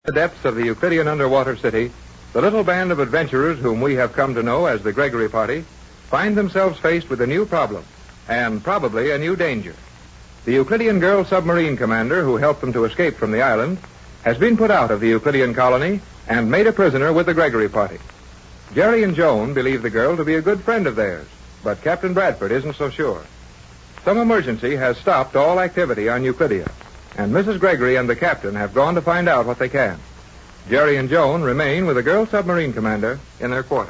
the depths of the Euclidean underwater city, the little band of adventurers whom we have come to know as the Gregory Party find themselves faced with a new problem and probably a new danger. The Euclidean girl submarine commander who helped them to escape from the island has been put out of the Euclidean colony and made a prisoner with the Gregory Party. Jerry and Joan believe the girl to be a good friend of theirs, but Captain Bradford isn't so sure. Some emergency has stopped all activity on Euclidia, and Mrs. Gregory and the captain have gone to find out what they can. Jerry and Joan remain with the girl submarine commander in their quarters.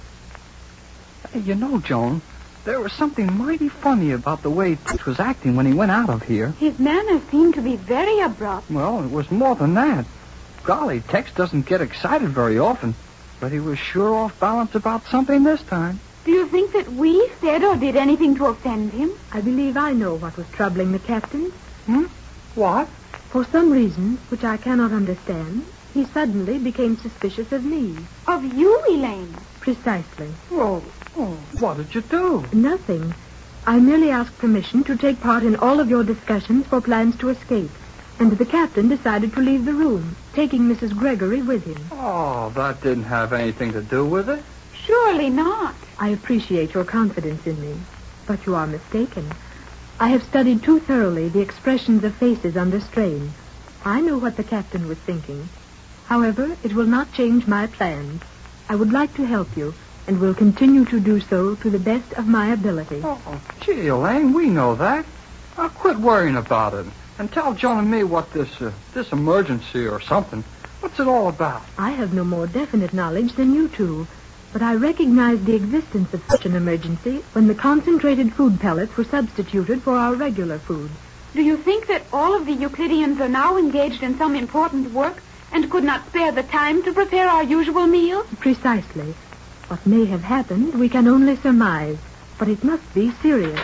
Hey, you know, Joan, there was something mighty funny about the way Tex was acting when he went out of here. His manner seemed to be very abrupt. Well, it was more than that. Golly, Tex doesn't get excited very often, but he was sure off balance about something this time. Do you think that we said or did anything to offend him? I believe I know what was troubling the captain. What? For some reason, which I cannot understand, he suddenly became suspicious of me. Of you, Elaine? Precisely. Well, what did you do? Nothing. I merely asked permission to take part in all of your discussions for plans to escape, and the captain decided to leave the room, taking Mrs. Gregory with him. Oh, that didn't have anything to do with it. Surely not. I appreciate your confidence in me, but you are mistaken. I have studied too thoroughly the expressions of faces under strain. I know what the captain was thinking. However, it will not change my plans. I would like to help you, and will continue to do so to the best of my ability. Oh, gee, Elaine, we know that. Now quit worrying about it, and tell Joan and me what this emergency or something, what's it all about? I have no more definite knowledge than you two, but I recognized the existence of such an emergency when the concentrated food pellets were substituted for our regular food. Do you think that all of the Euclideans are now engaged in some important work and could not spare the time to prepare our usual meals? Precisely. What may have happened, we can only surmise, but it must be serious.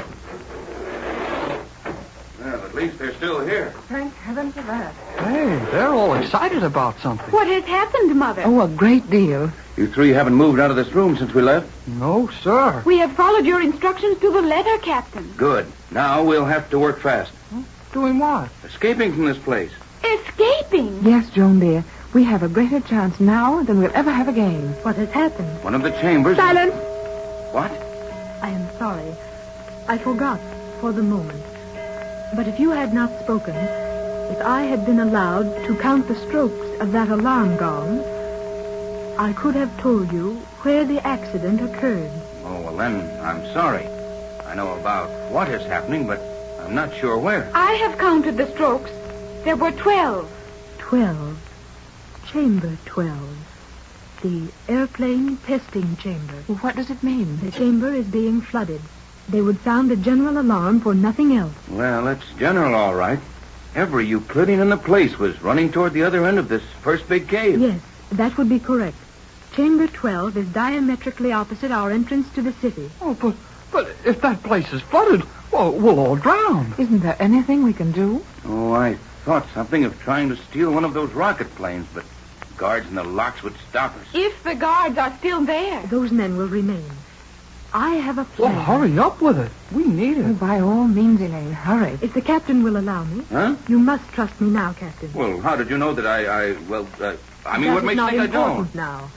Well, at least they're still here. Thank heaven for that. Hey, they're all excited about something. What has happened, Mother? Oh, a great deal. You three haven't moved out of this room since we left? No, sir. We have followed your instructions to the letter, Captain. Good. Now we'll have to work fast. Doing what? Escaping from this place. Escaping? Yes, Joan, dear. We have a greater chance now than we'll ever have again. What has happened? One of the chambers... Silence! What? I am sorry. I forgot for the moment. But if you had not spoken, if I had been allowed to count the strokes of that alarm gong, I could have told you where the accident occurred. Oh, well, then, I'm sorry. I know about what is happening, but I'm not sure where. I have counted the strokes. There were 12. 12. Chamber 12. The airplane testing chamber. What does it mean? The chamber is being flooded. They would sound a general alarm for nothing else. Well, it's general, all right. Every Euclidean in the place was running toward the other end of this first big cave. Yes, that would be correct. Chamber 12 is diametrically opposite our entrance to the city. Oh, but if that place is flooded, well, we'll all drown. Isn't there anything we can do? Oh, I thought something of trying to steal one of those rocket planes, but guards in the locks would stop us. If the guards are still there. Those men will remain. I have a plan. Well, hurry up with it. We need it. Oh, by all means, Elaine, hurry. If the captain will allow me. Huh? You must trust me now, Captain. Well, how did you know that I mean, That what is makes you not think I don't? important now.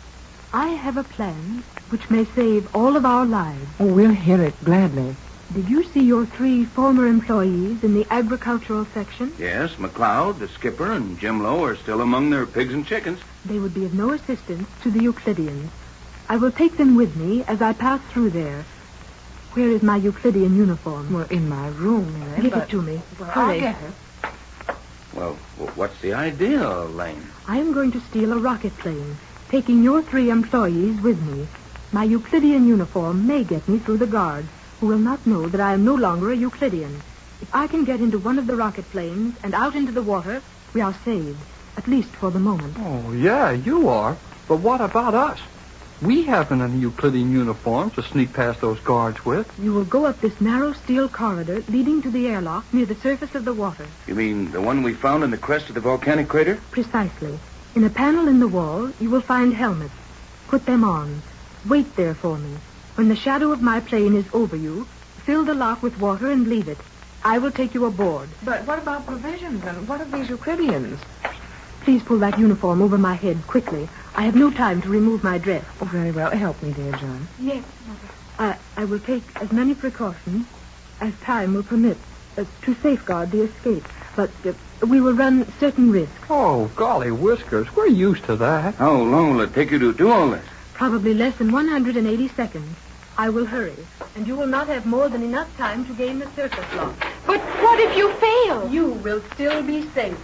I have a plan which may save all of our lives. Oh, we'll hear it gladly. Did you see your 3 former employees in the agricultural section? Yes, McLeod, the skipper, and Jim Lowe are still among their pigs and chickens. They would be of no assistance to the Euclideans. I will take them with me as I pass through there. Where is my Euclidean uniform? Well, in my room, Elaine. Give it to me. Well, Hurry. I'll get it. Well, what's the idea, Elaine? I am going to steal a rocket plane, taking your 3 employees with me. My Euclidean uniform may get me through the guards, who will not know that I am no longer a Euclidean. If I can get into one of the rocket planes and out into the water, we are saved, at least for the moment. Oh, yeah, you are. But what about us? We haven't any Euclidean uniforms to sneak past those guards with. You will go up this narrow steel corridor leading to the airlock near the surface of the water. You mean the one we found in the crest of the volcanic crater? Precisely. In a panel in the wall, you will find helmets. Put them on. Wait there for me. When the shadow of my plane is over you, fill the lock with water and leave it. I will take you aboard. But what about provisions and what of these Euclideans? Please pull that uniform over my head quickly. I have no time to remove my dress. Oh, very well. Help me, dear John. Yes, Mother. I will take as many precautions as time will permit to safeguard the escape. But we will run certain risks. Oh, golly whiskers, we're used to that. How long will it take you to do all this? Probably less than 180 seconds. I will hurry, and you will not have more than enough time to gain the surface lock. But what if you fail? You will still be safe.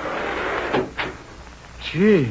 Gee.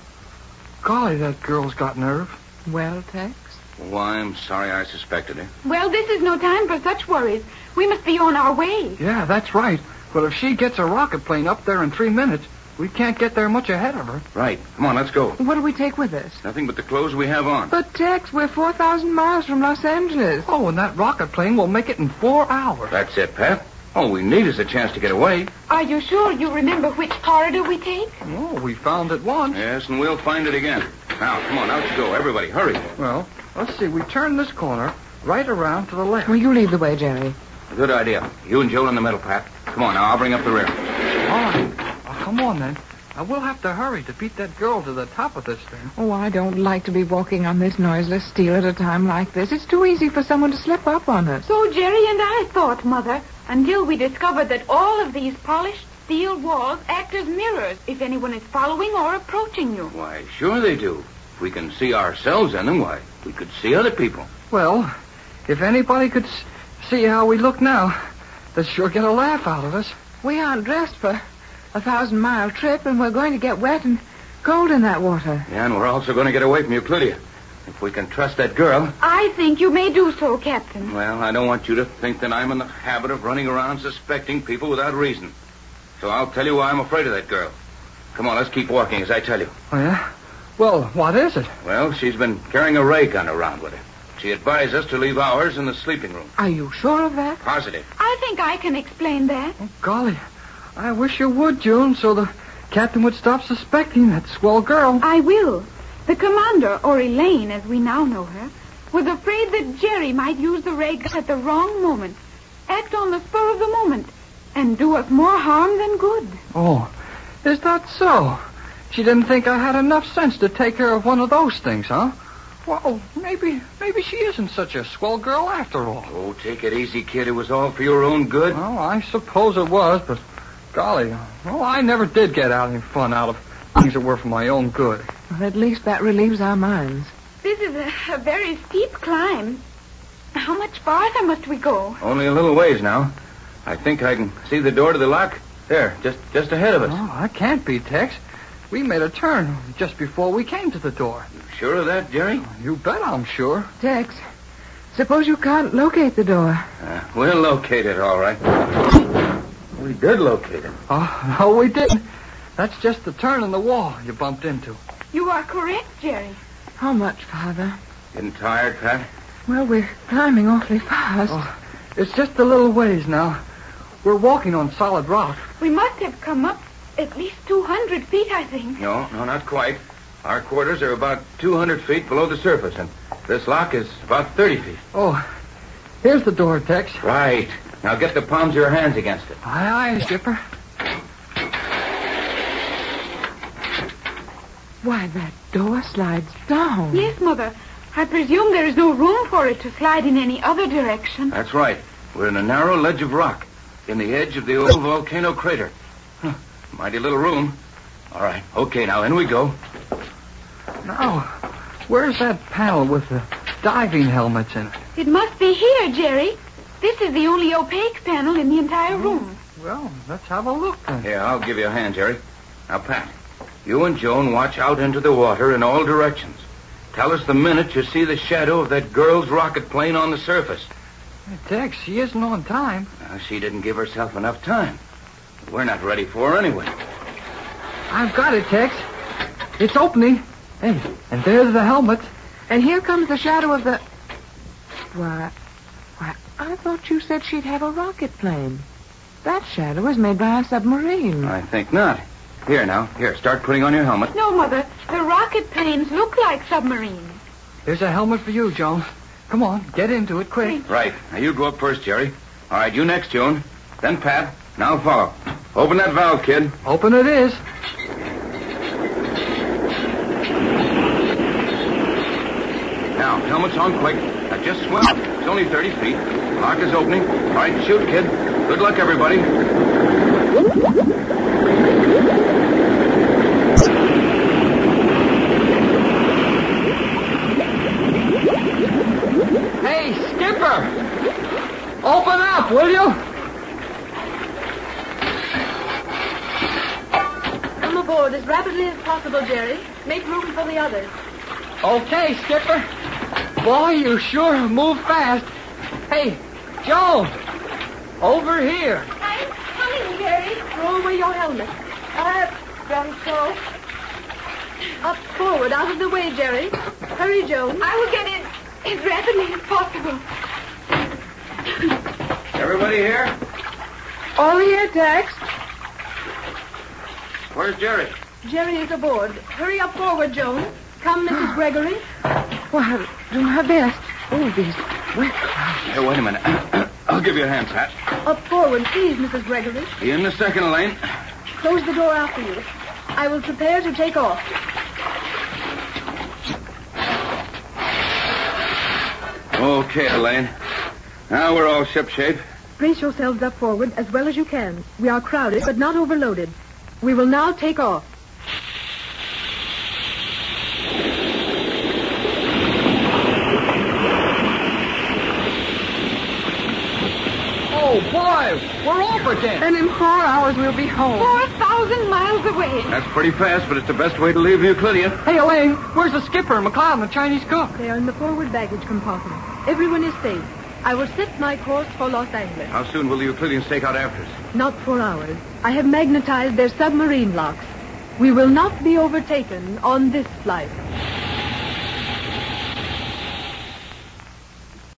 Golly, that girl's got nerve. Well, Tex? Oh, I'm sorry I suspected her. Well, this is no time for such worries. We must be on our way. Yeah, that's right. But if she gets a rocket plane up there in 3 minutes, we can't get there much ahead of her. Right. Come on, let's go. What do we take with us? Nothing but the clothes we have on. But, Tex, we're 4,000 miles from Los Angeles. Oh, and that rocket plane will make it in 4 hours. That's it, Pat. All we need is a chance to get away. Are you sure you remember which corridor we take? Oh, we found it once. Yes, and we'll find it again. Now, come on, out you go. Everybody, hurry. Well, let's see. We turn this corner right around to the left. Well, you lead the way, Jerry. Good idea. You and Joe in the middle, Pat. Come on, now, I'll bring up the rear. All right. Oh, come on, then. I will have to hurry to beat that girl to the top of this thing. Oh, I don't like to be walking on this noiseless steel at a time like this. It's too easy for someone to slip up on us. So Jerry and I thought, Mother, until we discovered that all of these polished steel walls act as mirrors if anyone is following or approaching you. Why, sure they do. If we can see ourselves in them, why, we could see other people. Well, if anybody could see how we look now, they'd sure get a laugh out of us. We aren't dressed for a 1,000-mile trip, and we're going to get wet and cold in that water. Yeah, and we're also going to get away from Euclidia. If we can trust that girl. I think you may do so, Captain. Well, I don't want you to think that I'm in the habit of running around suspecting people without reason. So I'll tell you why I'm afraid of that girl. Come on, let's keep walking as I tell you. Oh, yeah? Well, what is it? Well, she's been carrying a ray gun around with her. She advised us to leave ours in the sleeping room. Are you sure of that? Positive. I think I can explain that. Oh, golly. I wish you would, June, so the captain would stop suspecting that swell girl. I will. The commander, or Elaine as we now know her, was afraid that Jerry might use the ray gun at the wrong moment, act on the spur of the moment, and do us more harm than good. Oh, is that so? She didn't think I had enough sense to take care of one of those things, huh? Well, maybe she isn't such a swell girl after all. Oh, take it easy, kid. It was all for your own good. Well, I suppose it was, but golly, well, I never did get any fun out of things that were for my own good. Well, at least that relieves our minds. This is a very steep climb. How much farther must we go? Only a little ways now. I think I can see the door to the lock. There, just ahead of us. Oh, that can't be, Tex. We made a turn just before we came to the door. Sure of that, Jerry? You bet I'm sure. Tex, suppose you can't locate the door. We'll locate it, all right. We did locate it. Oh, no, we didn't. That's just the turn in the wall you bumped into. You are correct, Jerry. How much, Father? Getting tired, Pat? Well, we're climbing awfully fast. Oh, it's just a little ways now. We're walking on solid rock. We must have come up at least 200 feet, I think. No, not quite. Our quarters are about 200 feet below the surface, and this lock is about 30 feet. Oh, here's the door, Tex. Right. Now get the palms of your hands against it. Aye, Skipper. Why, that door slides down. Yes, Mother. I presume there is no room for it to slide in any other direction. That's right. We're in a narrow ledge of rock in the edge of the old volcano crater. Mighty little room. All right. Okay, now in we go. Now, where's that panel with the diving helmets in it? It must be here, Jerry. This is the only opaque panel in the entire room. Well, let's have a look then. Here, I'll give you a hand, Jerry. Now, Pat, you and Joan watch out into the water in all directions. Tell us the minute you see the shadow of that girl's rocket plane on the surface. Hey, Tex, she isn't on time. She didn't give herself enough time. We're not ready for her anyway. I've got it, Tex. It's opening. Hey, and there's the helmet. And here comes the shadow of the... Why, I thought you said she'd have a rocket plane. That shadow is made by a submarine. I think not. Here, start putting on your helmet. No, Mother. The rocket planes look like submarines. Here's a helmet for you, Joan. Come on, get into it quick. Right. Now, you go up first, Jerry. All right, you next, Joan. Then Pat. Now follow. Open that valve, kid. Open it is. helmets on quick. Now just swim. It's only 30 feet. Lock is opening. All right, shoot, kid. Good luck, everybody. Hey, skipper! Open up, will you? Come aboard as rapidly as possible, Jerry. Make room for the others. Okay, skipper. Boy, you sure move fast. Hey, Joan! Over here. I'm coming, Jerry. Throw away your helmet. I've done so. Up forward, out of the way, Jerry. Hurry, Joan. I will get in as rapidly as possible. Everybody here? All here, Tex. Where's Jerry? Jerry is aboard. Hurry up forward, Joan. Come, Mrs. Gregory. Well, I'll do my best. Oh, these wet clouds. Hey, wait a minute. I'll give you a hand, Pat. Up forward, please, Mrs. Gregory. In the second lane. Close the door after you. I will prepare to take off. Okay, Elaine. Now we're all shipshape. Brace yourselves up forward as well as you can. We are crowded, but not overloaded. We will now take off. Oh, boy, we're off again. And in 4 hours, we'll be home. 4,000 miles away. That's pretty fast, but it's the best way to leave Euclidean. Hey, Elaine, where's the skipper, McLeod, and the Chinese cook? They are in the forward baggage compartment. Everyone is safe. I will set my course for Los Angeles. How soon will the Euclideans take out after us? Not 4 hours. I have magnetized their submarine locks. We will not be overtaken on this flight.